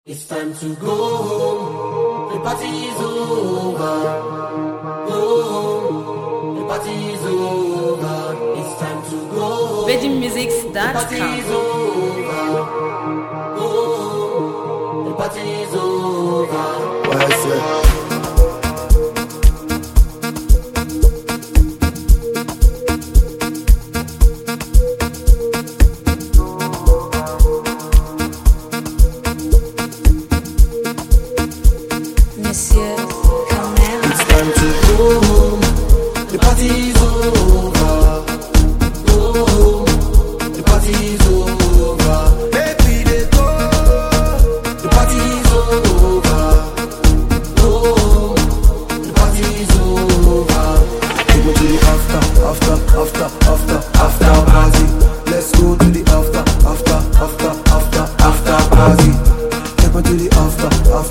It's time to go home. The party is over. Go home. The party is over. It's time to go home. The party is over. Go home. The party is over. What I say? It's time to go home. The party is over. Go home. The party is over. Baby, they go. The party is over. Go home. The party is over. Take me to the after party. Let's go to the after party. Take me to the after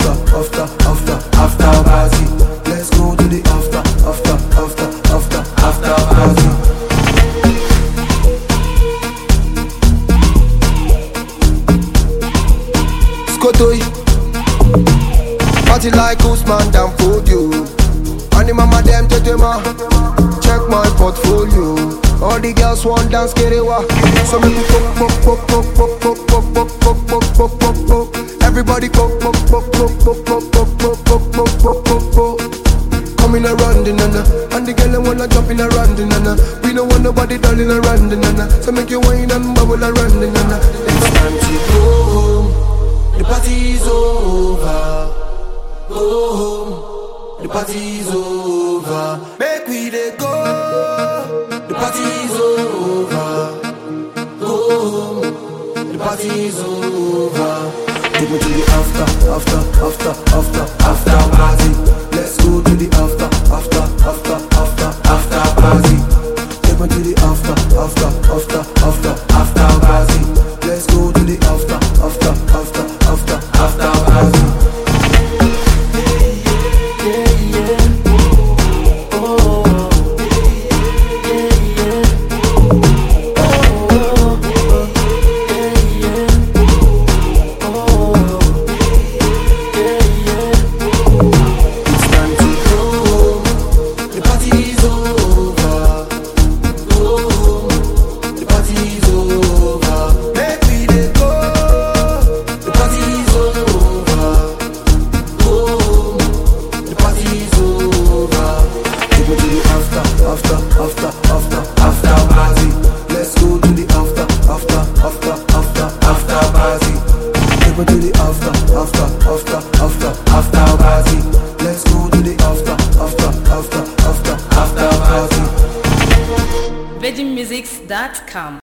party. Let's go to the after party. Skotoi, party like Usman down for you. And the mama them tetema, check my portfolio. All the girls want dance kerewa, so make me pop. Everybody pop. Coming around the nana, and the girl wanna jump in around the nana. We don't want nobody darling around the nana, so make you whine and bubble around the nana. It's time to go home. The party is over. Go home. The party is over. Make we dey go. The party is over. Go home. The party is over. Take me to the after party. Let's go to the after party. Take me to the after party. Let's go to the after party. After party. Let's go to the after party. Take me to the after party. Let's go to the after party. VeggieMusics.com